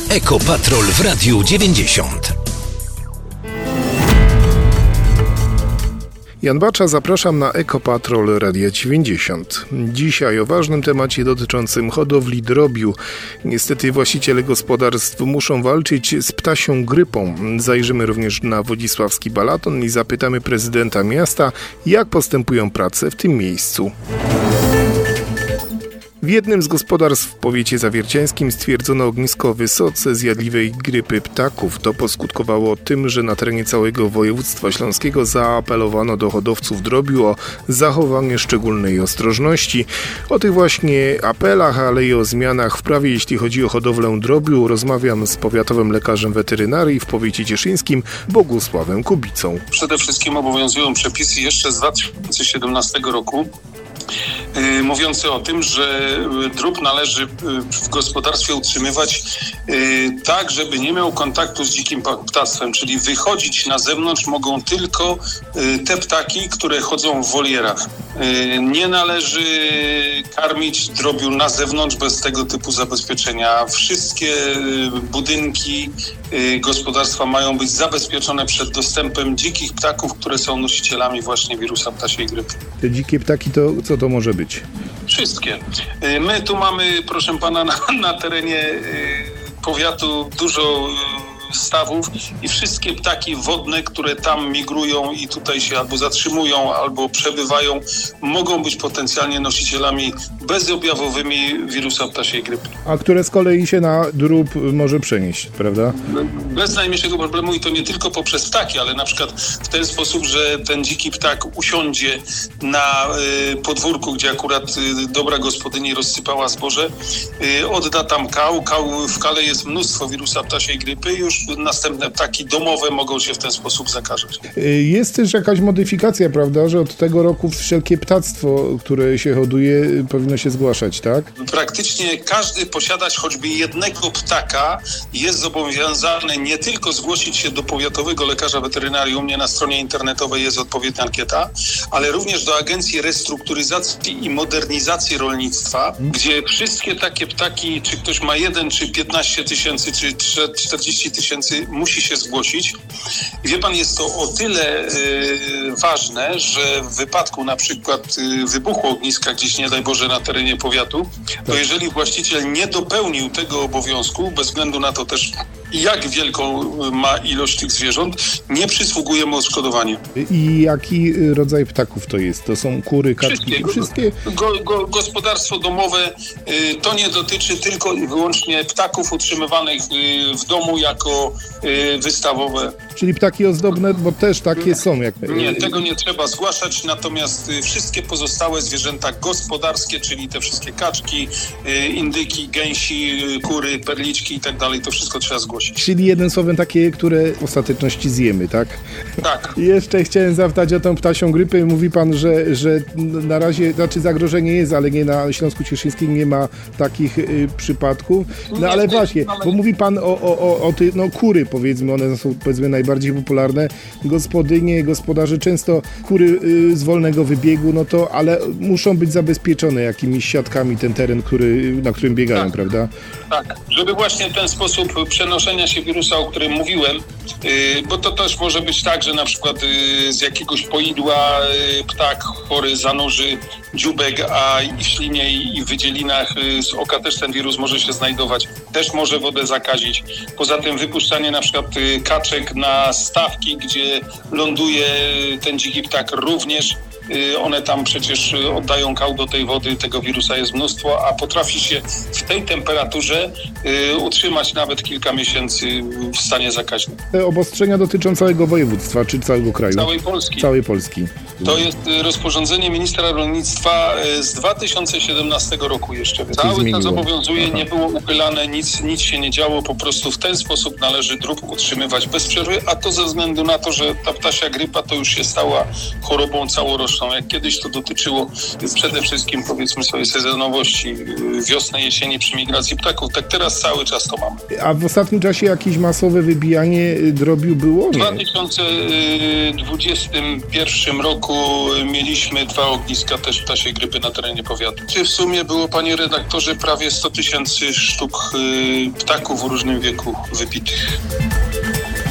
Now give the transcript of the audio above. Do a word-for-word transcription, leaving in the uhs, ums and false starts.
Ekopatrol w Radiu dziewięćdziesiąt. Jan Bacza, zapraszam na Ekopatrol Radia dziewięćdziesiąt. Dzisiaj o ważnym temacie dotyczącym hodowli drobiu. Niestety właściciele gospodarstw muszą walczyć z ptasią grypą. Zajrzymy również na Wodzisławski Balaton i zapytamy prezydenta miasta, jak postępują prace w tym miejscu. W jednym z gospodarstw w powiecie zawierciańskim stwierdzono ognisko wysoce zjadliwej grypy ptaków. To poskutkowało tym, że na terenie całego województwa śląskiego zaapelowano do hodowców drobiu o zachowanie szczególnej ostrożności. O tych właśnie apelach, ale i o zmianach w prawie, jeśli chodzi o hodowlę drobiu, rozmawiam z powiatowym lekarzem weterynarii w powiecie cieszyńskim Bogusławem Kubicą. Przede wszystkim obowiązują przepisy jeszcze z dwa tysiące siedemnastego roku, Yy, mówiący o tym, że drób należy w gospodarstwie utrzymywać yy, tak, żeby nie miał kontaktu z dzikim ptactwem, czyli wychodzić na zewnątrz mogą tylko yy, te ptaki, które chodzą w wolierach. Yy, nie należy karmić drobiu na zewnątrz bez tego typu zabezpieczenia. Wszystkie yy, budynki yy, gospodarstwa mają być zabezpieczone przed dostępem dzikich ptaków, które są nosicielami właśnie wirusa ptasiej grypy. Te dzikie ptaki to co to może być? Wszystkie. My tu mamy, proszę pana, na, na terenie powiatu dużo stawów i wszystkie ptaki wodne, które tam migrują i tutaj się albo zatrzymują, albo przebywają, mogą być potencjalnie nosicielami bezobjawowymi wirusa ptasiej grypy. A które z kolei się na drób może przenieść, prawda? Bez najmniejszego problemu i to nie tylko poprzez ptaki, ale na przykład w ten sposób, że ten dziki ptak usiądzie na y, podwórku, gdzie akurat y, dobra gospodyni rozsypała zboże, y, odda tam kał, kał, w kale jest mnóstwo wirusa ptasiej grypy i już następne ptaki domowe mogą się w ten sposób zakażać. Jest też jakaś modyfikacja, prawda, że od tego roku wszelkie ptactwo, które się hoduje, powinno się zgłaszać, tak? Praktycznie każdy posiadacz choćby jednego ptaka jest zobowiązany nie tylko zgłosić się do powiatowego lekarza weterynarii, u mnie na stronie internetowej jest odpowiednia ankieta, ale również do Agencji Restrukturyzacji i Modernizacji Rolnictwa, hmm. gdzie wszystkie takie ptaki, czy ktoś ma jeden, czy piętnaście tysięcy, czy czterdzieści tysięcy, musi się zgłosić. I wie pan, jest to o tyle y, ważne, że w wypadku na przykład y, wybuchu ogniska gdzieś, nie daj Boże, na terenie powiatu, to jeżeli właściciel nie dopełnił tego obowiązku, bez względu na to też, jak wielką ma ilość tych zwierząt, nie przysługuje mu odszkodowanie. I jaki rodzaj ptaków to jest? To są kury, kaczki? Wszystkie. Wszystkie? Go, go, gospodarstwo domowe y, to nie dotyczy tylko i wyłącznie ptaków utrzymywanych y, w domu jako y, wystawowe. Czyli ptaki ozdobne, bo też takie są. Jak... Nie, tego nie trzeba zgłaszać, natomiast y, wszystkie pozostałe zwierzęta gospodarskie, czyli te wszystkie kaczki, y, indyki, gęsi, y, kury, perliczki i tak dalej, to wszystko trzeba zgłosić. Czyli jednym słowem takie, które w ostateczności zjemy, tak? Tak. Jeszcze chciałem zapytać o tą ptasią grypę. Mówi pan, że, że na razie, znaczy zagrożenie jest, ale nie na Śląsku Cieszyńskim nie ma takich y, przypadków. No nie, ale nie, właśnie, ale... bo mówi pan o, o, o, o ty, no kury, powiedzmy, one są powiedzmy najbardziej popularne. Gospodynie, gospodarze często kury y, z wolnego wybiegu, no to, ale muszą być zabezpieczone jakimiś siatkami ten teren, który, na którym biegają, tak, prawda? Tak, żeby właśnie ten sposób przenoszenia się wirusa, o którym mówiłem, yy, bo to też może być tak, że na przykład yy, z jakiegoś poidła yy, ptak chory zanurzy dzióbek, a i w ślinie i w wydzielinach yy, z oka też ten wirus może się znajdować, też może wodę zakazić. Poza tym wypuszczanie na przykład yy, kaczek na stawki, gdzie ląduje ten dziki ptak również, one tam przecież oddają kał do tej wody, tego wirusa jest mnóstwo, a potrafi się w tej temperaturze y, utrzymać nawet kilka miesięcy w stanie zakaźnym. Te obostrzenia dotyczą całego województwa, czy całego kraju? Całej Polski. Całej Polski. To jest rozporządzenie ministra rolnictwa z dwa tysiące siedemnastego roku jeszcze. Cały czas obowiązuje, Aha. nie było uchylane, nic, nic się nie działo, po prostu w ten sposób należy drób utrzymywać bez przerwy, a to ze względu na to, że ta ptasia grypa to już się stała chorobą całoroczną. sztuczną. Jak kiedyś to dotyczyło przede wszystkim, powiedzmy sobie, sezonowości wiosny, jesieni przy migracji ptaków, tak teraz cały czas to mamy. A w ostatnim czasie jakieś masowe wybijanie drobiu było? W dwa tysiące dwudziestym pierwszym roku mieliśmy dwa ogniska też ptasiej grypy na terenie powiatu. W sumie było, panie redaktorze, prawie sto tysięcy sztuk ptaków w różnym wieku wypitych.